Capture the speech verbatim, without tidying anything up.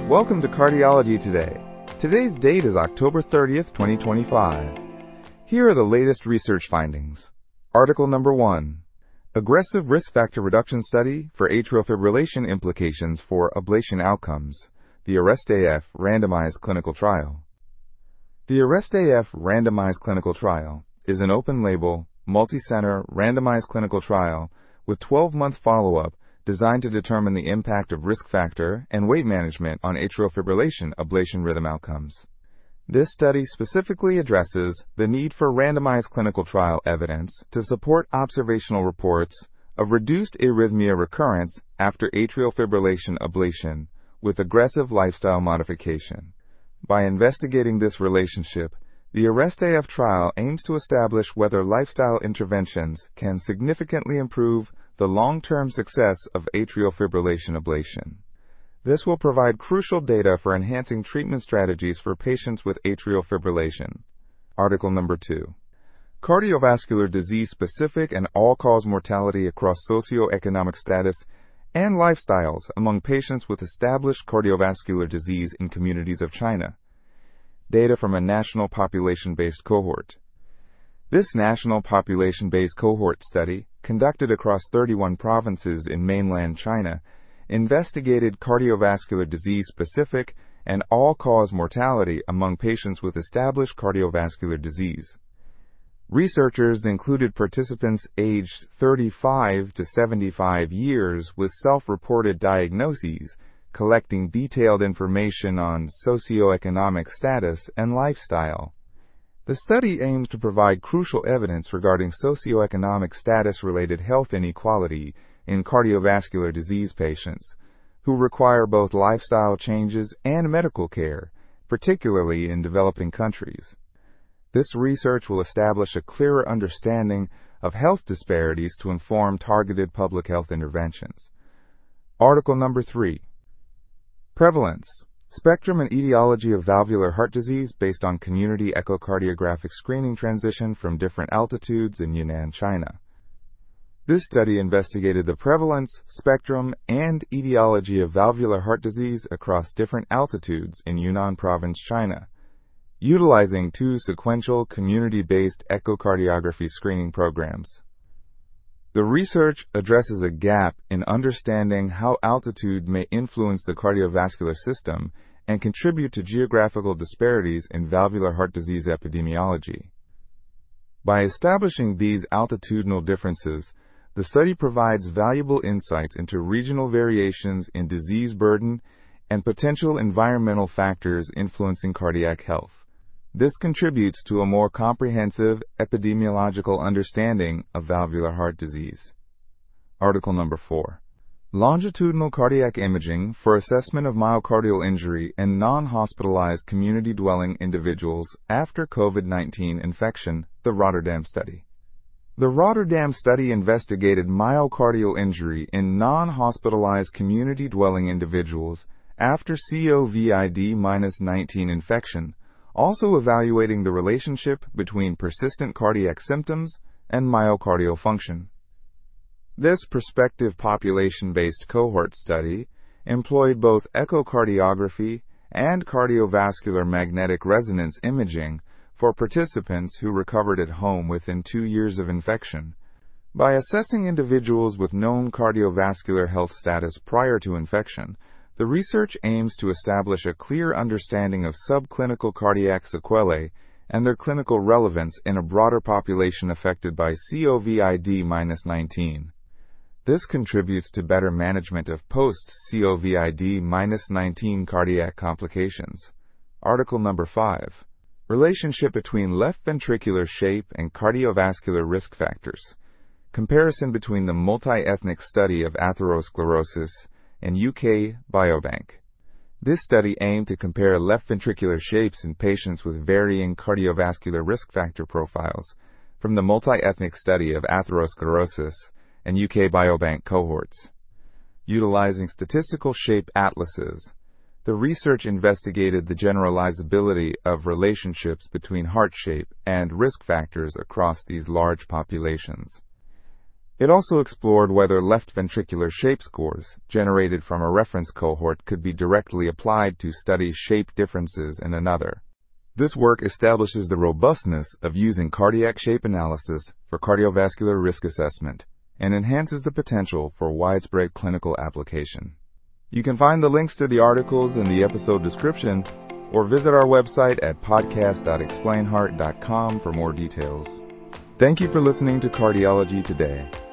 Welcome to Cardiology Today. Today's date is October thirtieth, twenty twenty-five. Here are the latest research findings. Article number one. Aggressive Risk Factor Reduction Study for Atrial Fibrillation Implications for Ablation Outcomes. The ARREST-A F Randomized Clinical Trial. The ARREST-A F Randomized Clinical Trial is an open-label, multi-center, randomized clinical trial with twelve-month follow-up designed to determine the impact of risk factor and weight management on atrial fibrillation ablation rhythm outcomes. This study specifically addresses the need for randomized clinical trial evidence to support observational reports of reduced arrhythmia recurrence after atrial fibrillation ablation with aggressive lifestyle modification. By investigating this relationship, the ARREST-A F trial aims to establish whether lifestyle interventions can significantly improve the long-term success of atrial fibrillation ablation. This will provide crucial data for enhancing treatment strategies for patients with atrial fibrillation. Article number two. Cardiovascular disease-specific and all-cause mortality across socioeconomic status and lifestyles among patients with established cardiovascular disease in communities of China. Data from a national population-based cohort. This national population-based cohort study, conducted across thirty-one provinces in mainland China, investigated cardiovascular disease-specific and all-cause mortality among patients with established cardiovascular disease. Researchers included participants aged thirty-five to seventy-five years with self-reported diagnoses, collecting detailed information on socioeconomic status and lifestyle. The study aims to provide crucial evidence regarding socioeconomic status-related health inequality in cardiovascular disease patients who require both lifestyle changes and medical care, particularly in developing countries. This research will establish a clearer understanding of health disparities to inform targeted public health interventions. Article number three. Prevalence, Spectrum and Etiology of Valvular Heart Disease based on Community Echocardiographic Screening Transition from Different Altitudes in Yunnan, China. This study investigated the prevalence, spectrum, and etiology of valvular heart disease across different altitudes in Yunnan Province, China, utilizing two sequential community-based echocardiography screening programs. The research addresses a gap in understanding how altitude may influence the cardiovascular system and contribute to geographical disparities in valvular heart disease epidemiology. By establishing these altitudinal differences, the study provides valuable insights into regional variations in disease burden and potential environmental factors influencing cardiac health. This contributes to a more comprehensive epidemiological understanding of valvular heart disease. Article number four. Longitudinal cardiac imaging for assessment of myocardial injury in non-hospitalized community-dwelling individuals after COVID nineteen infection, the Rotterdam study. The Rotterdam study investigated myocardial injury in non-hospitalized community-dwelling individuals after COVID nineteen infection, also evaluating the relationship between persistent cardiac symptoms and myocardial function. This prospective population-based cohort study employed both echocardiography and cardiovascular magnetic resonance imaging for participants who recovered at home within two years of infection. By assessing individuals with known cardiovascular health status prior to infection, the research aims to establish a clear understanding of subclinical cardiac sequelae and their clinical relevance in a broader population affected by COVID nineteen. This contributes to better management of post-COVID nineteen cardiac complications. Article number five. Relationship between left ventricular shape and cardiovascular risk factors. Comparison between the multi-ethnic study of atherosclerosis and U K Biobank. This study aimed to compare left ventricular shapes in patients with varying cardiovascular risk factor profiles from the multi-ethnic study of atherosclerosis and U K Biobank cohorts. Utilizing statistical shape atlases, the research investigated the generalizability of relationships between heart shape and risk factors across these large populations. It also explored whether left ventricular shape scores, generated from a reference cohort, could be directly applied to study shape differences in another. This work establishes the robustness of using cardiac shape analysis for cardiovascular risk assessment and enhances the potential for widespread clinical application. You can find the links to the articles in the episode description or visit our website at podcast dot explain heart dot com for more details. Thank you for listening to Cardiology Today.